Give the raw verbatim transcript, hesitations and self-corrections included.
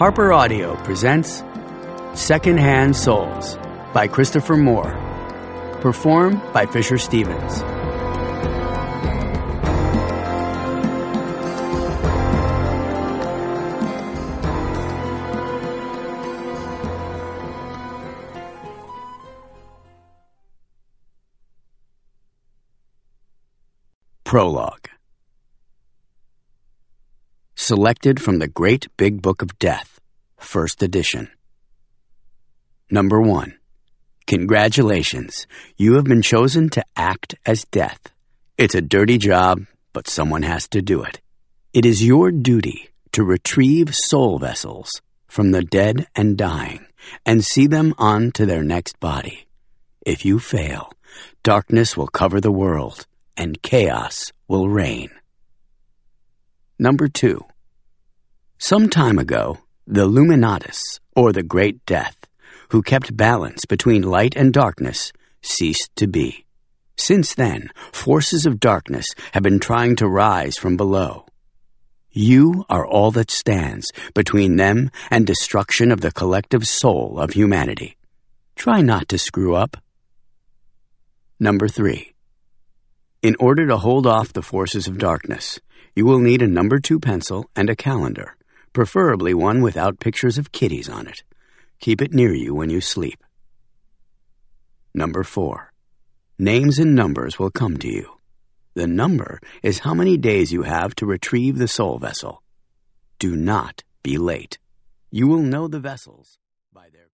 Harper Audio presents Secondhand Souls by Christopher Moore. Performed by Fisher Stevens. Prologue. Selected from the Great Big Book of Death, First Edition. Number one. Congratulations. You have been chosen to act as death. It's a dirty job, but someone has to do it. It is your duty to retrieve soul vessels from the dead and dying and see them on to their next body. If you fail, darkness will cover the world and chaos will reign. Number two. Some time ago, the Luminatus, or the Great Death, who kept balance between light and darkness, ceased to be. Since then, forces of darkness have been trying to rise from below. You are all that stands between them and destruction of the collective soul of humanity. Try not to screw up. Number three. In order to hold off the forces of darkness, you will need a number two pencil and a calendar, preferably one without pictures of kitties on it. Keep it near you when you sleep. Number four. Names and numbers will come to you. The number is how many days you have to retrieve the soul vessel. Do not be late. You will know the vessels by their